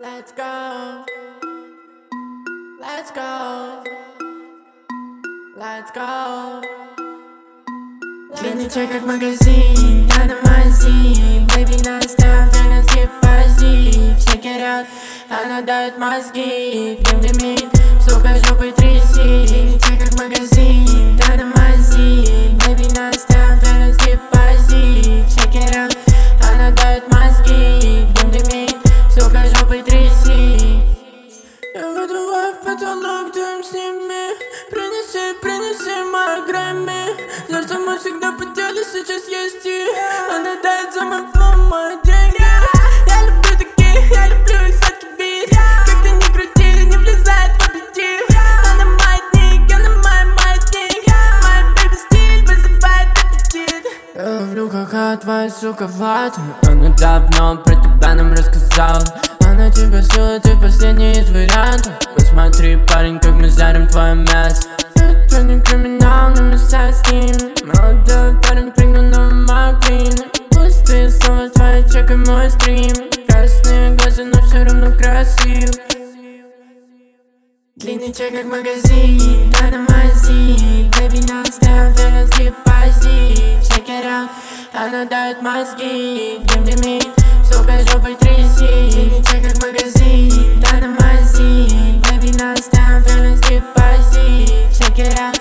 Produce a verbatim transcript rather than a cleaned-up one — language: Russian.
Let's go. Let's go. Let's go. Длинный чек как магазин, я на мази. Baby, настав, я на скипази. Check it out, она дает мозги. Гнем дымит, сука, жопой тряси. Длинный чек как магазин, я на мази. Baby, настав, я на скипази. Check it out, она дает мозги. Гнем дымит, сука, жопой тряси. Я выдуваю в потолок, дым сними. Принеси, принеси мои Грэмми. За что мы всегда по делу, сейчас есть и она дает за мой флоу мои деньги. Я люблю таких, я люблю их сладкий бит. Как ты не крути, не влезает в объектив. Она маятник, она мой маятник. Мой бэйби стиль вызывает аппетит. Я ловлю как твоя сука Влад. Она давно про тебя нам рассказала. Она тебя сила, ты последний из вариантов. Посмотри, парень, как мы жарим твое мясо. Это не криминал, но места с ним. Молодой парень прыгнул на мой квин. Пустые слова, твоя чек и мой стрим. Красные глаза, но все равно красив. Длинный чек как магазин, да на мази. Baby, настав, я на скипази. Check it out, она дает мозги. Гнем дымит, сука, жопой тряси. Длинный чек как магазин, да на мази. Baby, настав, я на скипази. Check it out,